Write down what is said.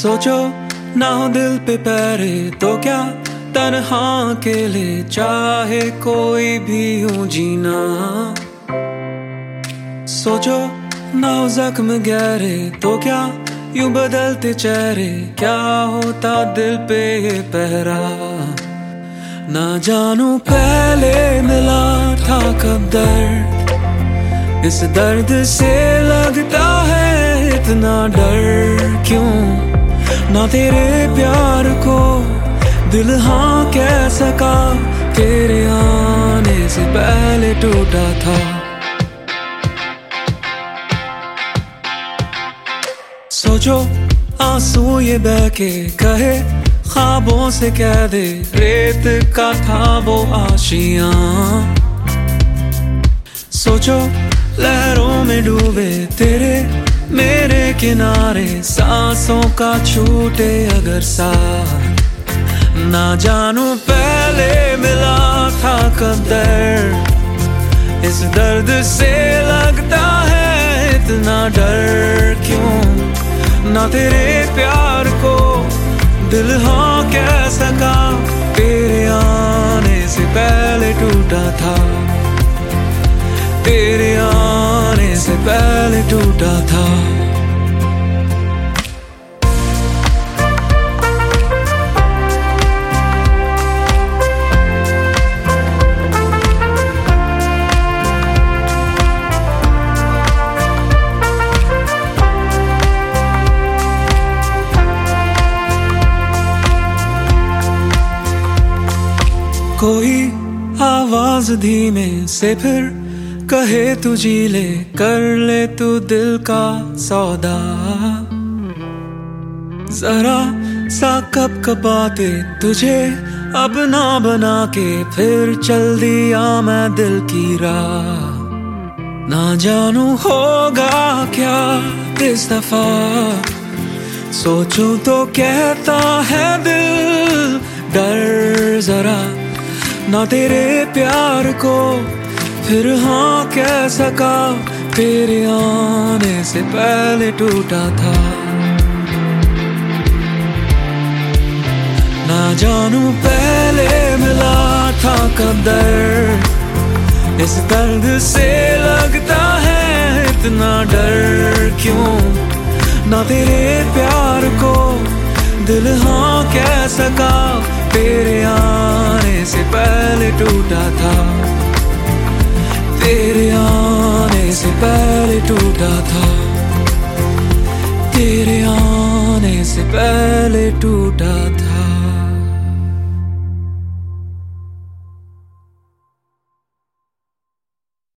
सोचो ना हो दिल पे पैरे तो क्या तन्हा अकेले चाहे कोई भी यूं जीना। सोचो ना हो जख्म गहरे तो क्या यूं बदलते चेहरे क्या होता दिल पे ये पहरा। ना जानू पहले मिला था कब दर्द, इस दर्द से लगता है इतना डर क्यों। ना तेरे प्यार को दिल हाँ कह सका, तेरे आने से पहले टूटा था। सोचो आंसू ये बह के कहे ख्वाबों से कह दे रेत का था वो आशियां। सोचो लहरों में डूबे तेरे मेरे किनारे सांसों का छूटे अगर साथ। ना जानू पहले मिला था कब दर्द, इस दर्द से लगता है इतना डर क्यों। ना तेरे प्यार को दिल हाँ कह सका, तेरे आने से पहले टूटा था, तेरे आने से पहले टूटा था। कोई आवाज धीमे से फिर कहे तू जी ले, कर ले तू दिल का सौदा। जरा सा कप कपाते तुझे अब ना बना के फिर चल दिया मैं दिल की राह। ना जानू होगा क्या इस दफा, सोचूं तो कहता है दिल डर जरा। ना तेरे प्यार को फिर हाँ कह सका, तेरे आने से पहले टूटा था। ना जानू पहले मिला था कब दर्द, इस दर्द से लगता है इतना डर क्यों। ना तेरे प्यार को दिल हाँ कह सका, तेरे आने से पहले टूटा था, तेरे आने से पहले टूटा था, तेरे आने से पहले टूटा